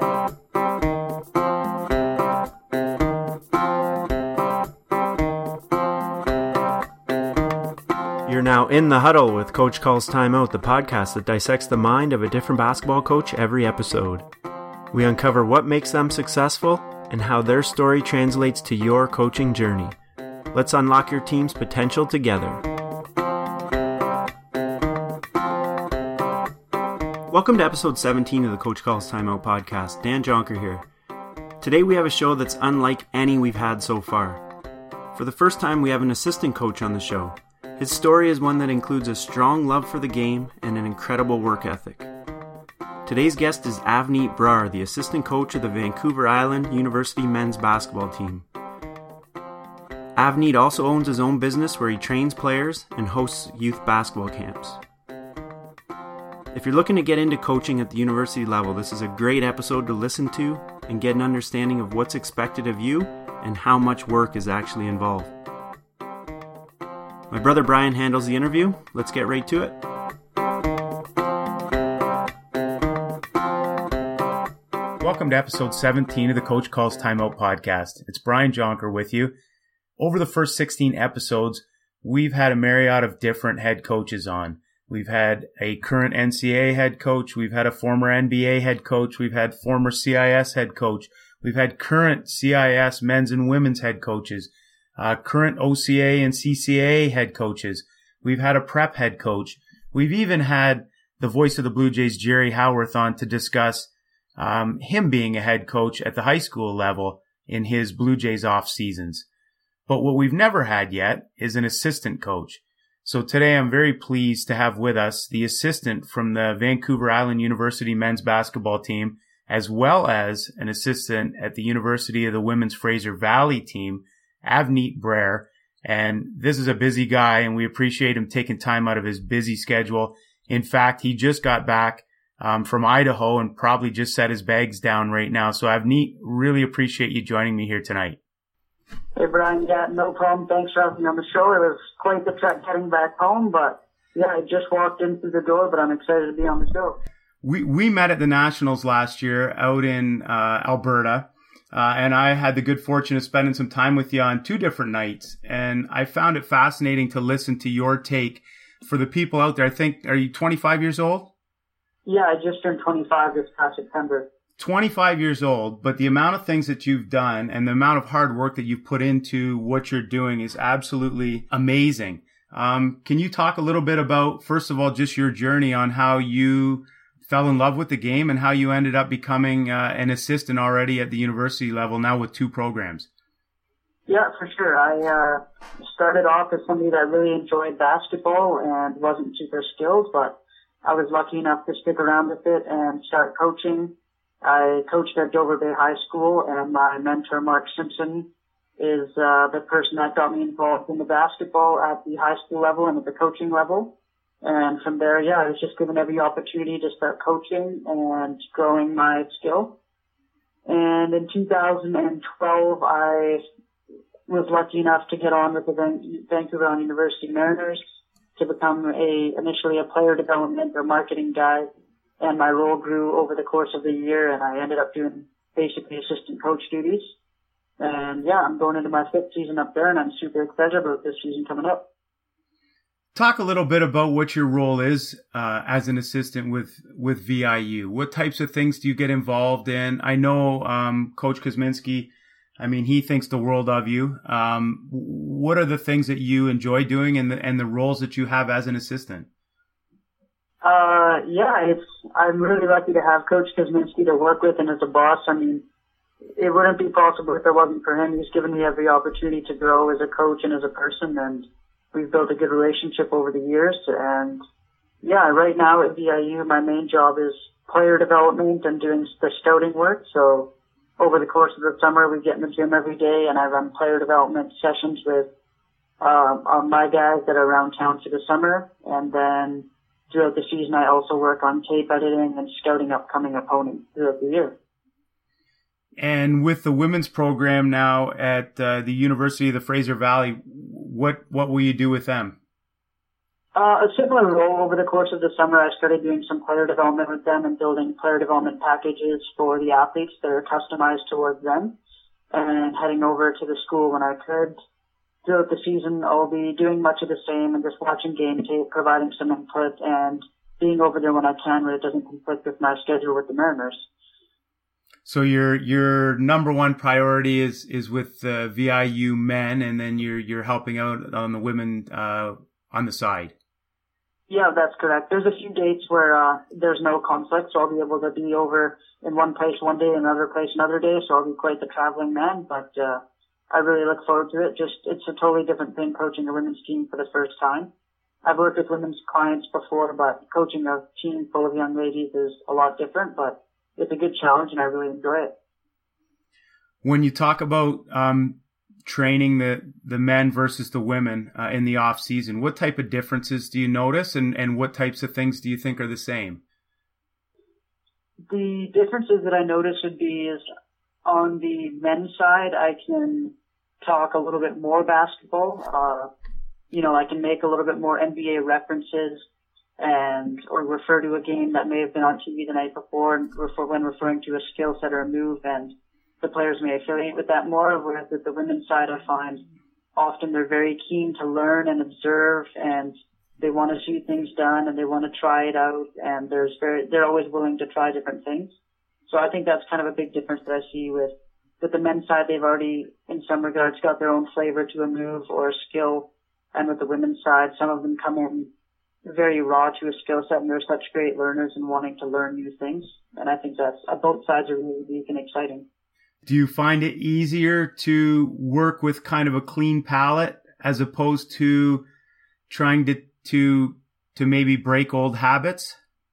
You're now in the huddle with Coach Calls Timeout, the podcast that dissects the mind of a different basketball coach every episode. We uncover what makes them successful and how their story translates to your coaching journey. Let's unlock your team's potential together. Welcome to episode 17 of the Coach Calls Timeout podcast. Dan Jonker here. Today we have a show that's unlike any we've had so far. For the first time, we have an assistant coach on the show. His story is one that includes a strong love for the game and an incredible work ethic. Today's guest is Avneet Brar, the assistant coach of the Vancouver Island University men's basketball team. Avneet also owns his own business where he trains players and hosts youth basketball camps. If you're looking to get into coaching at the university level, this is a great episode to listen to and get an understanding of what's expected of you and how much work is actually involved. My brother Brian handles the interview. Let's get right to it. Welcome to episode 17 of the Coach Calls Timeout podcast. It's Brian Jonker with you. Over the first 16 episodes, we've had a myriad of different head coaches on. We've had a current NCAA head coach. We've had a former NBA head coach. We've had former CIS head coach. We've had current CIS men's and women's head coaches. Current OCA and CCA head coaches. We've had a prep head coach. We've even had the voice of the Blue Jays, Jerry Howarth, on to discuss him being a head coach at the high school level in his Blue Jays off seasons. But what we've never had yet is an assistant coach. So today I'm very pleased to have with us the assistant from the Vancouver Island University men's basketball team, as well as an assistant at the University of the Women's Fraser Valley team, Avneet Brar. And this is a busy guy, and we appreciate him taking time out of his busy schedule. In fact, he just got back from Idaho and probably just set his bags down right now. So Avneet, really appreciate you joining me here tonight. Hey Brian, yeah, no problem. Thanks for having me on the show. It was quite the trek getting back home, but yeah, I just walked in through the door, but I'm excited to be on the show. We met at the Nationals last year out in Alberta. And I had the good fortune of spending some time with you on 2 different nights. And I found it fascinating to listen to your take. For the people out there, I think, are you 25 years old? Yeah, I just turned 25 this past September. 25 years old, but the amount of things that you've done and the amount of hard work that you've put into what you're doing is absolutely amazing. Can you talk a little bit about, first of all, just your journey on how you fell in love with the game and how you ended up becoming an assistant already at the university level now with 2 programs? Yeah, for sure. I started off as somebody that really enjoyed basketball and wasn't super skilled, but I was lucky enough to stick around with it and start coaching. I coached at Dover Bay High School, and my mentor, Mark Simpson, is the person that got me involved in the basketball at the high school level and at the coaching level. And from there, yeah, I was just given every opportunity to start coaching and growing my skill. And in 2012, I was lucky enough to get on with the Vancouver Island University Mariners to become initially a player development or marketing guy. And my role grew over the course of the year, and I ended up doing basically assistant coach duties. And yeah, I'm going into my 5th season up there, and I'm super excited about this season coming up. Talk a little bit about what your role is as an assistant with VIU. What types of things do you get involved in? I know Coach Kosminski, I mean, he thinks the world of you. What are the things that you enjoy doing and the roles that you have as an assistant? Yeah, I'm really lucky to have Coach Kosminski to work with and as a boss. I mean, it wouldn't be possible if it wasn't for him. He's given me every opportunity to grow as a coach and as a person, and we've built a good relationship over the years. And yeah, right now at VIU, my main job is player development and doing the scouting work. So over the course of the summer, we get in the gym every day, and I run player development sessions with my guys that are around town for the summer. And then throughout the season, I also work on tape editing and scouting upcoming opponents throughout the year. And with the women's program now at the University of the Fraser Valley, what will you do with them? A similar role. Over the course of the summer, I started doing some player development with them and building player development packages for the athletes that are customized towards them, and heading over to the school when I could. Throughout the season, I'll be doing much of the same and just watching game tape, providing some input, and being over there when I can when it doesn't conflict with my schedule with the Mariners. So your number one priority is with the VIU men, and then you're helping out on the women on the side. Yeah, that's correct. There's a few dates where there's no conflict, so I'll be able to be over in one place one day, another place another day, so I'll be quite the traveling man, but I really look forward to it. It's a totally different thing coaching a women's team for the first time. I've worked with women's clients before, but coaching a team full of young ladies is a lot different, but it's a good challenge and I really enjoy it. When you talk about training the men versus the women in the off season, what type of differences do you notice, and what types of things do you think are the same? The differences that I notice would be is on the men's side, I can talk a little bit more basketball. I can make a little bit more NBA references or refer to a game that may have been on TV the night before and when referring to a skill set or a move, and the players may affiliate with that more. Whereas with the women's side, I find often they're very keen to learn and observe, and they want to see things done and they want to try it out, and they're always willing to try different things. So I think that's kind of a big difference that I see with the men's side. They've already, in some regards, got their own flavor to a move or a skill. And with the women's side, some of them come in very raw to a skill set, and they're such great learners and wanting to learn new things. And I think both sides are really unique and exciting. Do you find it easier to work with kind of a clean palette as opposed to trying to maybe break old habits?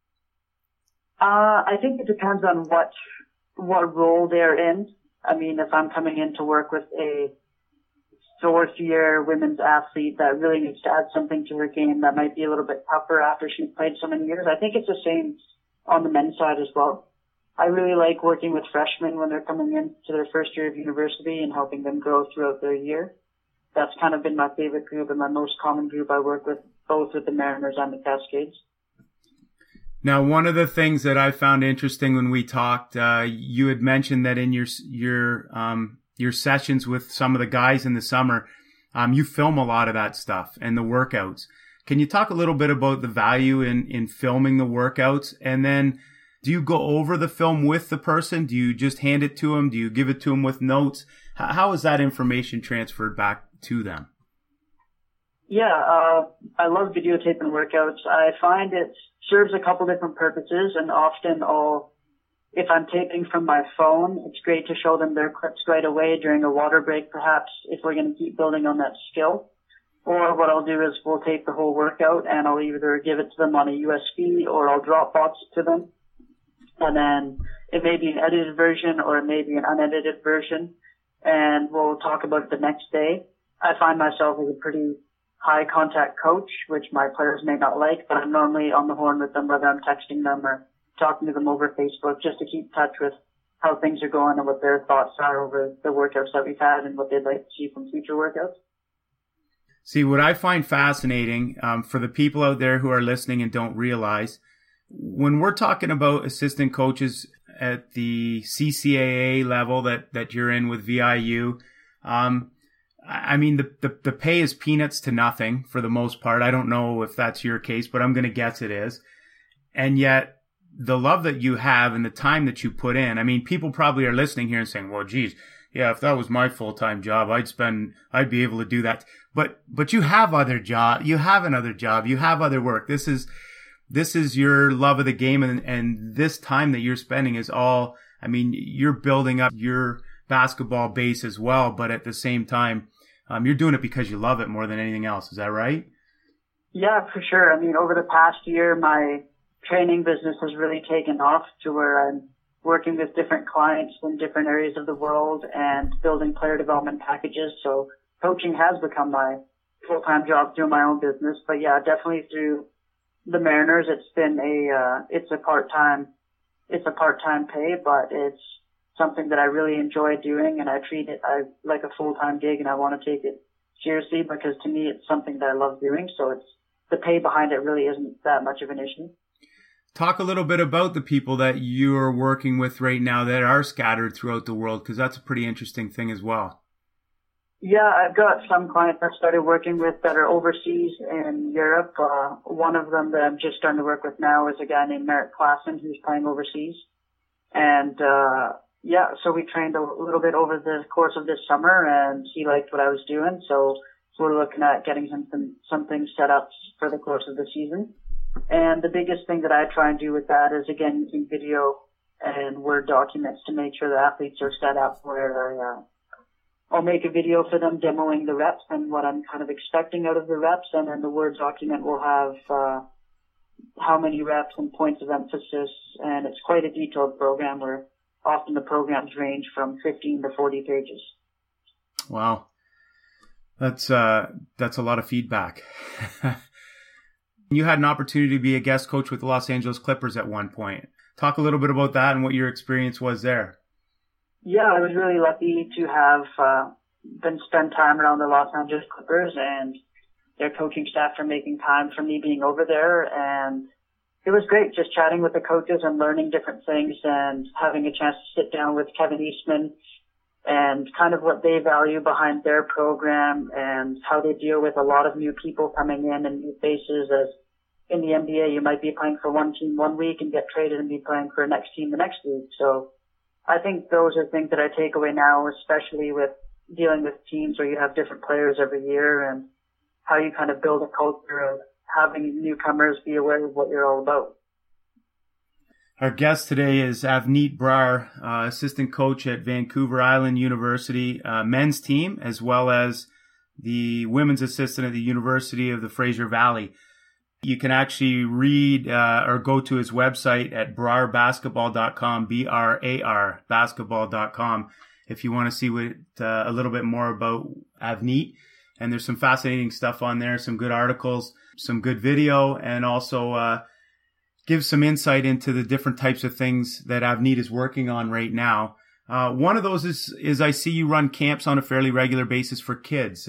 I think it depends on what role they're in. I mean, if I'm coming in to work with a fourth-year women's athlete that really needs to add something to her game that might be a little bit tougher after she's played so many years, I think it's the same on the men's side as well. I really like working with freshmen when they're coming in to their first year of university and helping them grow throughout their year. That's kind of been my favorite group and my most common group I work with, both with the Mariners and the Cascades. Now, one of the things that I found interesting when we talked, you had mentioned that in your sessions with some of the guys in the summer, you film a lot of that stuff and the workouts. Can you talk a little bit about the value in filming the workouts? And then do you go over the film with the person? Do you just hand it to them? Do you give it to them with notes? How is that information transferred back to them? Yeah, I love videotaping workouts. I find it serves a couple different purposes, and often if I'm taping from my phone, it's great to show them their clips right away during a water break, perhaps, if we're going to keep building on that skill. Or what I'll do is we'll tape the whole workout, and I'll either give it to them on a USB or I'll Dropbox it to them. And then it may be an edited version or it may be an unedited version, and we'll talk about it the next day. I find myself as a pretty high contact coach, which my players may not like, but I'm normally on the horn with them, whether I'm texting them or talking to them over Facebook, just to keep in touch with how things are going and what their thoughts are over the workouts that we've had and what they'd like to see from future workouts. See, what I find fascinating for the people out there who are listening and don't realize, when we're talking about assistant coaches at the CCAA level that you're in with VIU, I mean, the pay is peanuts to nothing for the most part. I don't know if that's your case, but I'm going to guess it is. And yet the love that you have and the time that you put in, I mean, people probably are listening here and saying, well, geez, yeah, if that was my full-time job, I'd be able to do that. But you have other job, you have another job, you have other work. This is your love of the game, and this time that you're spending is all, I mean, you're building up your basketball base as well, but at the same time, you're doing it because you love it more than anything else. Is that right? Yeah, for sure. I mean, over the past year, my training business has really taken off to where I'm working with different clients in different areas of the world and building player development packages. So coaching has become my full-time job through my own business. But yeah, definitely through the Mariners, it's a part-time pay, but it's something that I really enjoy doing, and I treat it like a full-time gig, and I want to take it seriously because to me it's something that I love doing. So it's the pay behind it really isn't that much of an issue. Talk a little bit about the people that you're working with right now that are scattered throughout the world, because that's a pretty interesting thing as well. Yeah, I've got some clients I started working with that are overseas in Europe. One of them that I'm just starting to work with now is a guy named Merritt Klassen who's playing overseas. And, so we trained a little bit over the course of this summer and he liked what I was doing. So we're looking at getting something set up for the course of the season. And the biggest thing that I try and do with that is, again, using video and Word documents to make sure the athletes are set up where I'll make a video for them demoing the reps and what I'm kind of expecting out of the reps. And then the Word document will have how many reps and points of emphasis. And it's quite a detailed program where often the programs range from 15 to 40 pages. Wow. That's a lot of feedback. You had an opportunity to be a guest coach with the Los Angeles Clippers at one point. Talk a little bit about that and what your experience was there. Yeah, I was really lucky to have spend time around the Los Angeles Clippers and their coaching staff for making time for me being over there. And it was great just chatting with the coaches and learning different things and having a chance to sit down with Kevin Eastman and kind of what they value behind their program and how they deal with a lot of new people coming in and new faces. As in the NBA, you might be playing for one team one week and get traded and be playing for a next team the next week. So I think those are things that I take away now, especially with dealing with teams where you have different players every year and how you kind of build a culture of having newcomers be aware of what you're all about. Our guest today is Avneet Brar, assistant coach at Vancouver Island University men's team, as well as the women's assistant at the University of the Fraser Valley. You can actually read or go to his website at brarbasketball.com, B-R-A-R, basketball.com, if you want to see a little bit more about Avneet. And there's some fascinating stuff on there, some good articles, some good video, and also give some insight into the different types of things that Avneet is working on right now. One of those is I see you run camps on a fairly regular basis for kids.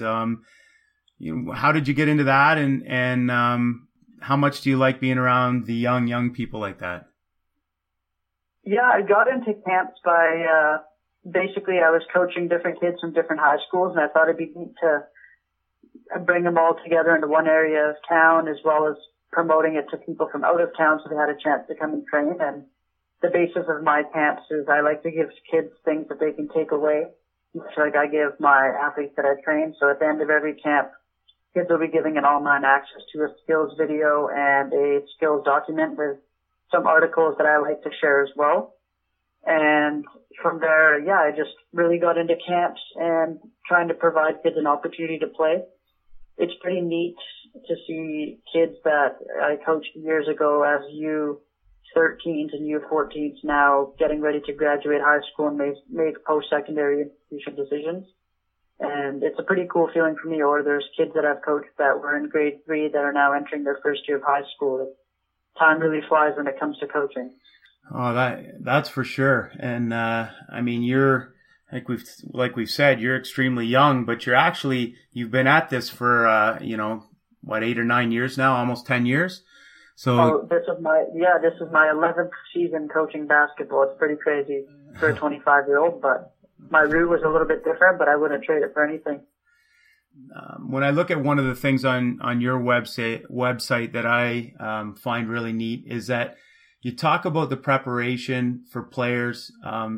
How did you get into that, and how much do you like being around the young people like that? Yeah, I got into camps by basically I was coaching different kids from different high schools, and I thought it'd be neat to bring them all together into one area of town, as well as promoting it to people from out of town so they had a chance to come and train. And the basis of my camps is I like to give kids things that they can take away, much like I give my athletes that I train. So at the end of every camp, kids will be given an online access to a skills video and a skills document with some articles that I like to share as well. And from there, I just really got into camps and trying to provide kids an opportunity to play. It's pretty neat to see kids that I coached years ago as U13s and U14s now getting ready to graduate high school and make post-secondary institution decisions. And it's a pretty cool feeling for me. Or there's kids that I've coached that were in grade 3 that are now entering their first year of high school. Time really flies when it comes to coaching. Oh, that's for sure. And I mean, you're like we've said, you're extremely young, but you've been at this for 8 or 9 years now, almost 10 years. So this is my 11th season coaching basketball. It's pretty crazy for a 25-year-old, but my route was a little bit different, but I wouldn't trade it for anything. When I look at one of the things on your website that I find really neat is that you talk about the preparation for players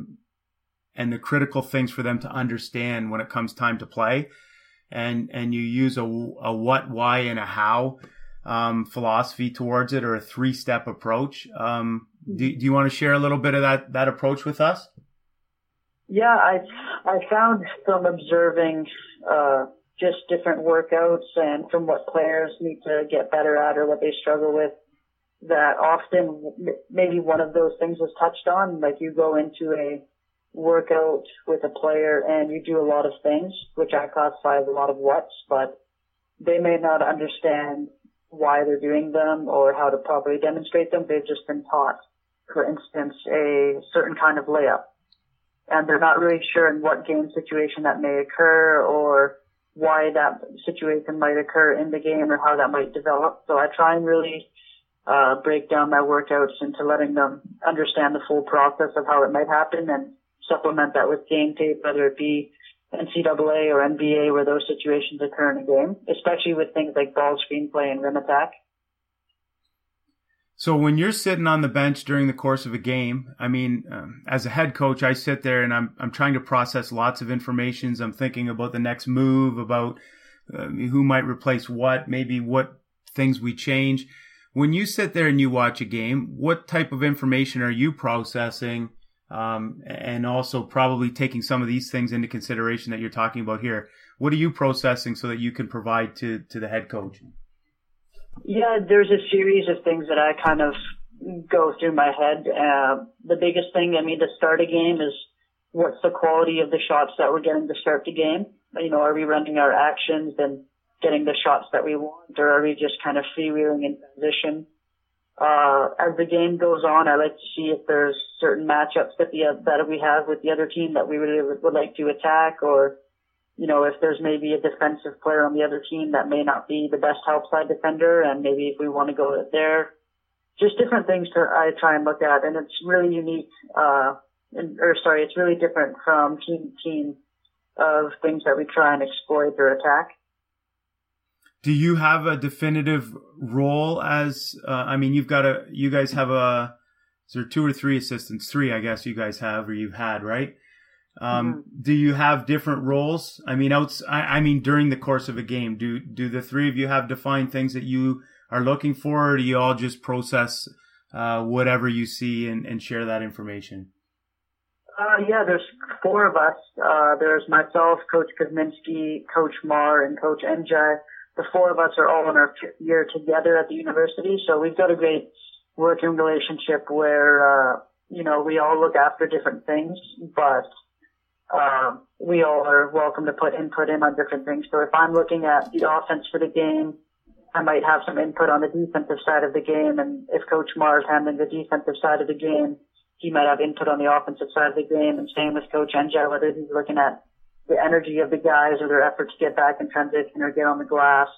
and the critical things for them to understand when it comes time to play. And you use a what, why, and a how philosophy towards it, or a 3-step approach. Do you want to share a little bit of that approach with us? Yeah, I found from observing just different workouts and from what players need to get better at or what they struggle with, that often maybe one of those things is touched on. Like you go into a workout with a player and you do a lot of things, which I classify as a lot of whats, but they may not understand why they're doing them or how to properly demonstrate them. They've just been taught, for instance, a certain kind of layup. And they're not really sure in what game situation that may occur or why that situation might occur in the game or how that might develop. So I try and really break down my workouts into letting them understand the full process of how it might happen and supplement that with game tape, whether it be NCAA or NBA where those situations occur in a game, especially with things like ball screenplay and rim attack. So when you're sitting on the bench during the course of a game, I mean, as a head coach, I sit there and I'm trying to process lots of information. I'm thinking about the next move, about who might replace what, maybe what things we change. When you sit there and you watch a game, what type of information are you processing? And also probably taking some of these things into consideration that you're talking about here. What are you processing so that you can provide to the head coach? Yeah, there's a series of things that I kind of go through my head. The biggest thing, to start a game is what's the quality of the shots that we're getting to start the game? Are we running our actions and getting the shots that we want, or are we just kind of freewheeling in transition? As the game goes on, I like to see if there's certain matchups that we have with the other team that we really would like to attack, or if there's maybe a defensive player on the other team that may not be the best help side defender, and maybe if we want to go there, just different things I try and look at, and it's really unique, it's really different from team to team of things that we try and exploit or attack. Do you have a definitive role as, you guys have is there 2 or 3 assistants? 3, I guess you guys have, or you've had, right? Do you have different roles? During the course of a game, do the 3 of you have defined things that you are looking for, or do you all just process whatever you see and share that information? Yeah, there's 4 of us. There's myself, Coach Kuzminski, Coach Marr, and Coach Njai. The 4 of us are all in our 5th year together at the university, so we've got a great working relationship where, we all look after different things, but we all are welcome to put input in on different things. So if I'm looking at the offense for the game, I might have some input on the defensive side of the game, and if Coach Marr is handling the defensive side of the game, he might have input on the offensive side of the game, and same with Coach Njai, whether he's looking at the energy of the guys or their effort to get back in transition or get on the glass.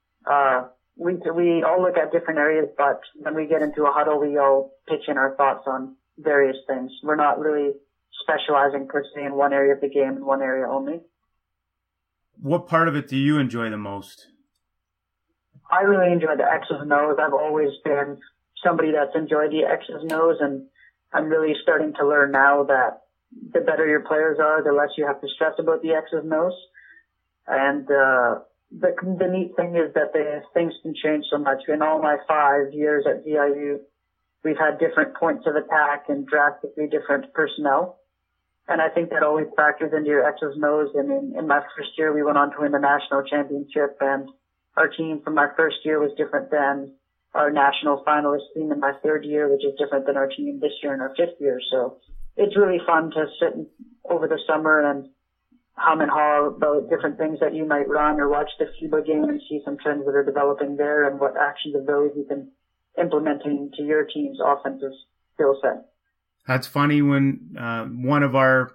We all look at different areas, but when we get into a huddle, we all pitch in our thoughts on various things. We're not really specializing per se in one area of the game, in one area only. What part of it do you enjoy the most? I really enjoy the X's and O's. I've always been somebody that's enjoyed the X's and O's, and I'm really starting to learn now that the better your players are, the less you have to stress about the X's and O's. And the neat thing is that things can change so much. In all my 5 years at VIU, we've had different points of attack and drastically different personnel. And I think that always factors into your X's and O's. In my first year, we went on to win the national championship, and our team from my first year was different than our national finalist team in my 3rd year, which is different than our team this year in our 5th year. So it's really fun to sit over the summer and hum and haw about different things that you might run, or watch the FIBA game and see some trends that are developing there and what actions of those you can implement into your team's offensive skill set. That's funny. When one of our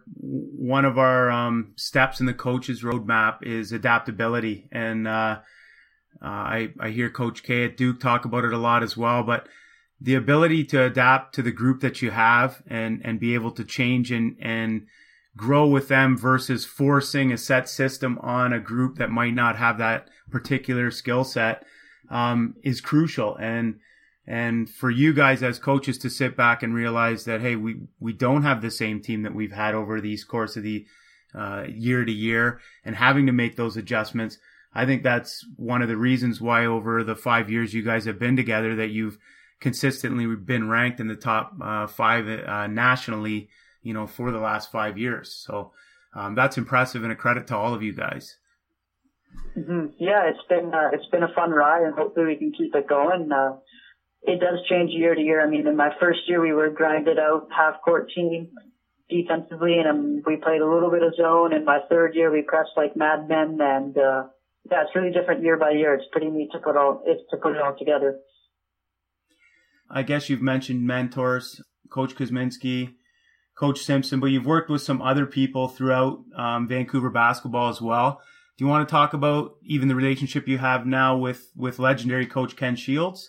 steps in the coach's roadmap is adaptability, and I hear Coach K at Duke talk about it a lot as well. But the ability to adapt to the group that you have and be able to change and grow with them versus forcing a set system on a group that might not have that particular skill set is crucial. And for you guys as coaches to sit back and realize that, hey, we don't have the same team that we've had over the course of the year to year, and having to make those adjustments. I think that's one of the reasons why over the 5 years you guys have been together, that you've consistently been ranked in the top 5 nationally, for the last 5 years. So that's impressive and a credit to all of you guys. Mm-hmm. Yeah, it's been a fun ride, and hopefully we can keep it going. It does change year to year. In my first year, we were grinded out half-court team defensively, and we played a little bit of zone. In my 3rd year, we pressed like madmen, and it's really different year by year. It's pretty neat to put it all together. I guess you've mentioned mentors, Coach Kuzminski, Coach Simpson, but you've worked with some other people throughout Vancouver basketball as well. Do you want to talk about even the relationship you have now with legendary coach Ken Shields?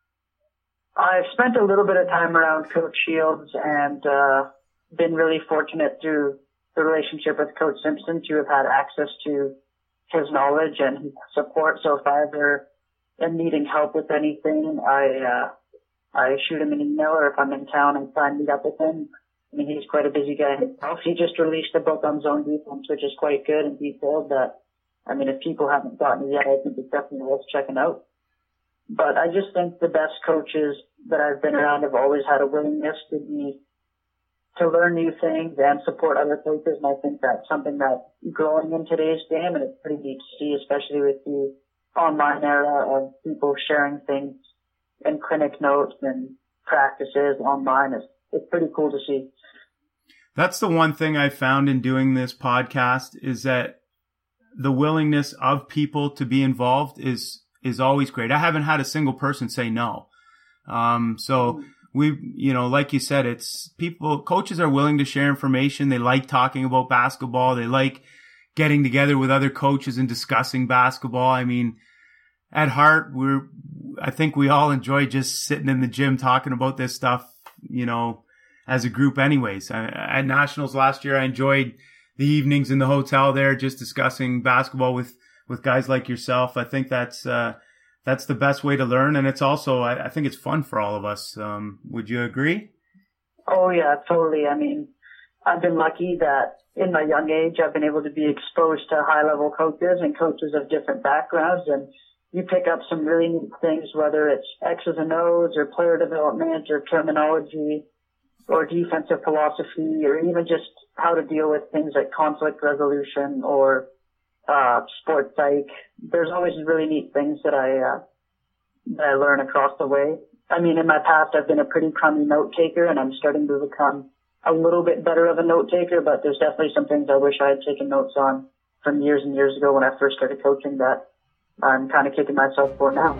I've spent a little bit of time around Coach Shields and been really fortunate through the relationship with Coach Simpson to have had access to his knowledge and his support. So if I ever am needing help with anything, I shoot him an email, or if I'm in town, I try and meet up with him. I mean, he's quite a busy guy himself. He just released a book on zone defense, which is quite good and detailed. That, I mean, if people haven't gotten it yet, I think it's definitely worth checking out. But I just think the best coaches that I've been around have always had a willingness to learn new things and support other coaches. And I think that's something that's growing in today's game, and it's pretty neat to see, especially with the online era of people sharing things and clinic notes and practices online. It's pretty cool to see. That's the one thing I found in doing this podcast, is that the willingness of people to be involved is always great. I haven't had a single person say no. So we, like you said, it's coaches are willing to share information. They like talking about basketball. They like getting together with other coaches and discussing basketball. I mean, at heart, I think we all enjoy just sitting in the gym talking about this stuff, as a group anyways. At Nationals last year, I enjoyed the evenings in the hotel there, just discussing basketball with guys like yourself. I think that's the best way to learn. And it's also, I think it's fun for all of us. Would you agree? Oh yeah, totally. I mean, I've been lucky that in my young age, I've been able to be exposed to high level coaches and coaches of different backgrounds. And you pick up some really neat things, whether it's X's and O's or player development or terminology or defensive philosophy, or even just how to deal with things like conflict resolution or sports psych. There's always really neat things that I learn across the way. I mean, in my past, I've been a pretty crummy note taker, and I'm starting to become a little bit better of a note taker, but there's definitely some things I wish I had taken notes on from years and years ago when I first started coaching that I'm kind of kicking myself for now.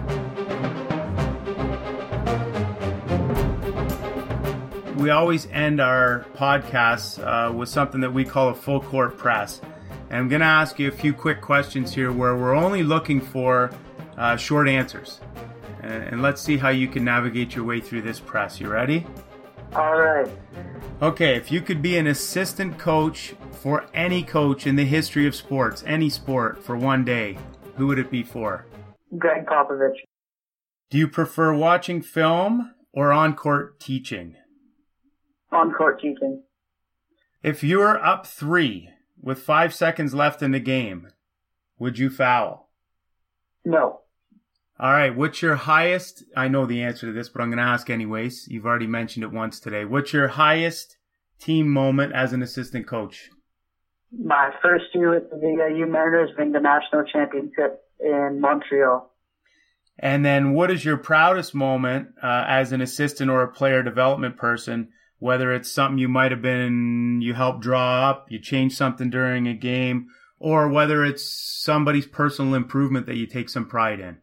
We always end our podcasts with something that we call a full court press. And I'm going to ask you a few quick questions here where we're only looking for short answers. And let's see how you can navigate your way through this press. You ready? All right. Okay, if you could be an assistant coach for any coach in the history of sports, any sport, for one day, who would it be for? Greg Popovich. Do you prefer watching film or on-court teaching? On-court teaching. If you were up 3 with 5 seconds left in the game, would you foul? No. All right, what's your highest, I know the answer to this, but I'm going to ask anyways. You've already mentioned it once today. What's your highest team moment as an assistant coach? My first year with the VIU Mariners being the national championship in Montreal. And then what is your proudest moment as an assistant or a player development person, whether it's something you helped draw up, you changed something during a game, or whether it's somebody's personal improvement that you take some pride in?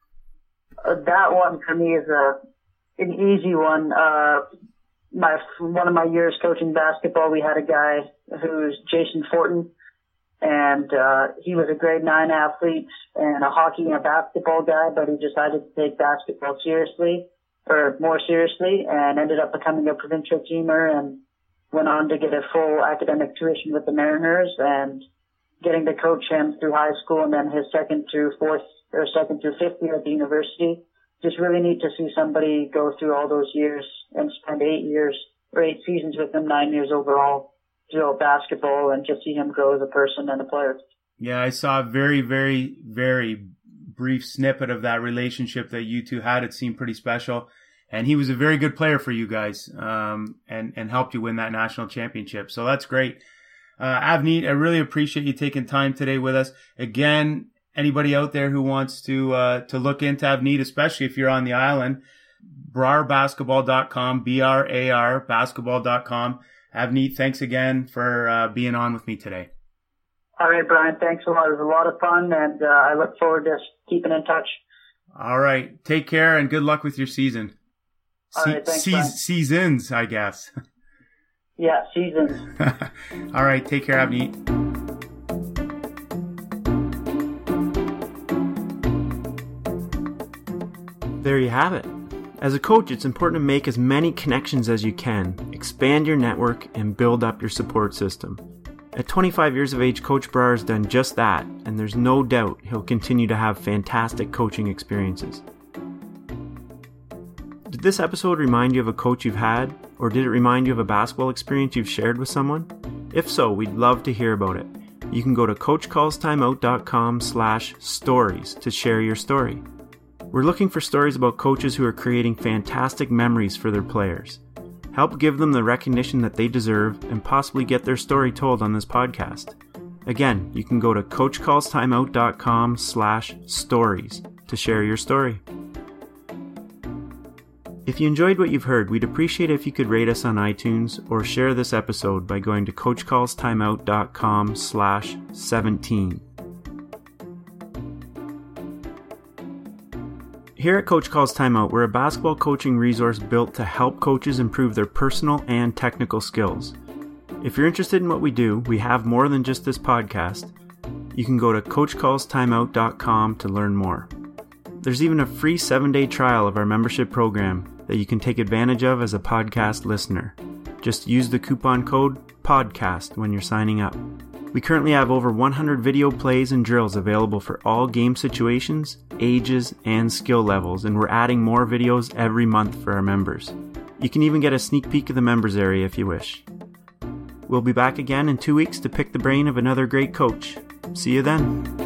That one for me is an easy one. One of my years coaching basketball, we had a guy who's Jason Fortin, and he was a grade 9 athlete and a hockey and a basketball guy, but he decided to take basketball more seriously, and ended up becoming a provincial teamer and went on to get a full academic tuition with the Mariners, and getting to coach him through high school and then his second through fifth year at the university. Just really neat to see somebody go through all those years and spend 8 seasons with him, 9 years overall, through basketball, and just see him grow as a person and a player. Yeah, I saw a very, very, very brief snippet of that relationship that you two had. It seemed pretty special. And he was a very good player for you guys, and helped you win that national championship. So that's great. Avneet, I really appreciate you taking time today with us. Again, anybody out there who wants to look into Avneet, especially if you're on the island, brarbasketball.com, BRAR basketball.com. Avneet, thanks again for being on with me today. All right, Brian, thanks a lot. It was a lot of fun, and I look forward to keeping in touch. All right. Take care and good luck with your season. All right, thanks, Brian. Seasons, I guess. Yeah, seasons. All right. Take care, Avneet. there you have it. As a coach, it's important to make as many connections as you can, expand your network, and build up your support system. At 25 years of age, Coach Brar has done just that, and there's no doubt he'll continue to have fantastic coaching experiences. Did this episode remind you of a coach you've had, or did it remind you of a basketball experience you've shared with someone? If so, we'd love to hear about it. You can go to coachcallstimeout.com/stories to share your story. We're looking for stories about coaches who are creating fantastic memories for their players. Help give them the recognition that they deserve and possibly get their story told on this podcast. Again, you can go to coachcallstimeout.com/stories to share your story. If you enjoyed what you've heard, we'd appreciate it if you could rate us on iTunes or share this episode by going to coachcallstimeout.com/17. Here at Coach Calls Timeout, we're a basketball coaching resource built to help coaches improve their personal and technical skills. If you're interested in what we do, we have more than just this podcast. You can go to coachcallstimeout.com to learn more. There's even a free 7-day trial of our membership program that you can take advantage of as a podcast listener. Just use the coupon code PODCAST when you're signing up. We currently have over 100 video plays and drills available for all game situations, ages, and skill levels, and we're adding more videos every month for our members. You can even get a sneak peek of the members area if you wish. We'll be back again in 2 weeks to pick the brain of another great coach. See you then.